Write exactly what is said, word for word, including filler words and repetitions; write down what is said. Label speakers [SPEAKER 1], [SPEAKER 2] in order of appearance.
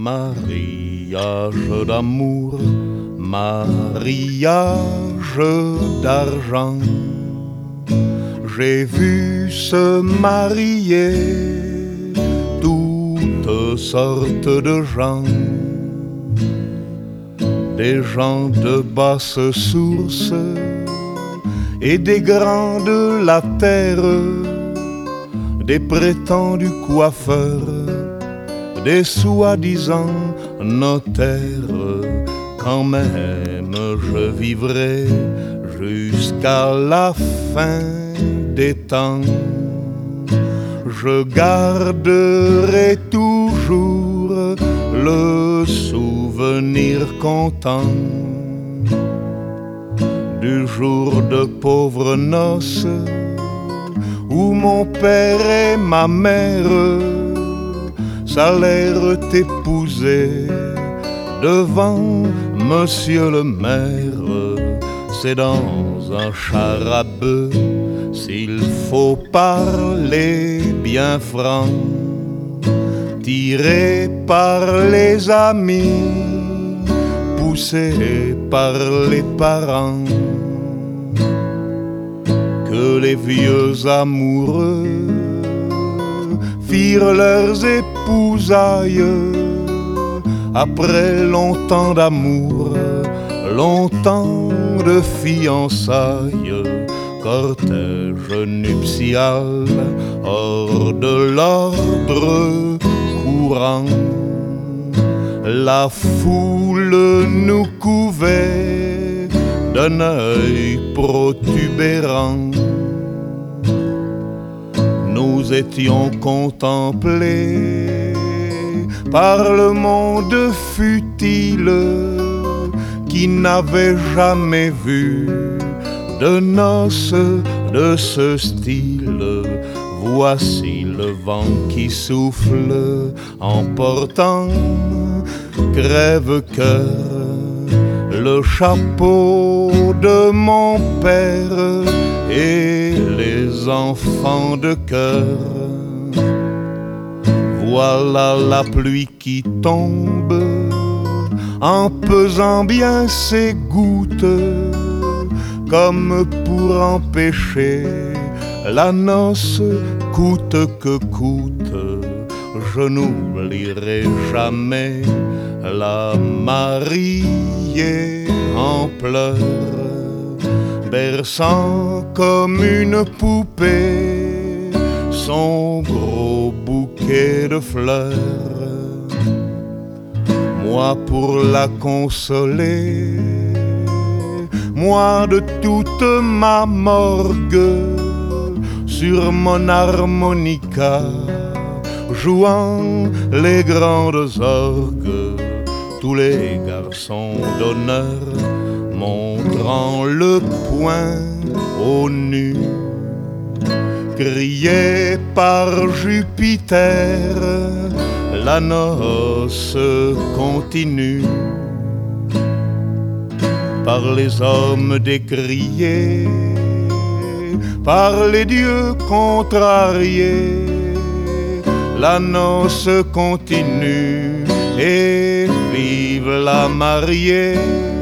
[SPEAKER 1] Mariage d'amour, mariage d'argent. J'ai vu se marier toutes sortes de gens, des gens de basse source et des grands de la terre, des prétendus coiffeurs, des soi-disant notaires. Quand même je vivrai jusqu'à la fin des temps. Je garderai toujours le souvenir content du jour de pauvres noces où mon père et ma mère s'allèrent épouser devant monsieur le maire. C'est dans un char à bœuf, s'il faut parler bien franc, tiré par les amis, poussé par les parents, que les vieux amoureux firent leurs épousailles après longtemps d'amour, longtemps de fiançailles. Cortège nuptial hors de l'ordre courant, la foule nous couvait d'un œil protubérant. Nous étions contemplés par le monde futile qui n'avait jamais vu de noces de ce style. Voici le vent qui souffle, emportant crève-cœur le chapeau de mon père et les enfants de cœur. Voilà la pluie qui tombe en pesant bien ses gouttes, comme pour empêcher la noce coûte que coûte. Je n'oublierai jamais la mariée en pleurs, berçant comme une poupée son gros bouquet de fleurs. Moi pour la consoler, moi de toute ma morgue, sur mon harmonica, jouant les grandes orgues, tous les garçons d'honneur montrant le poing au nu, criaient par Jupiter, la noce continue. Par les hommes décriés, par les dieux contrariés, la noce continue et vive la mariée.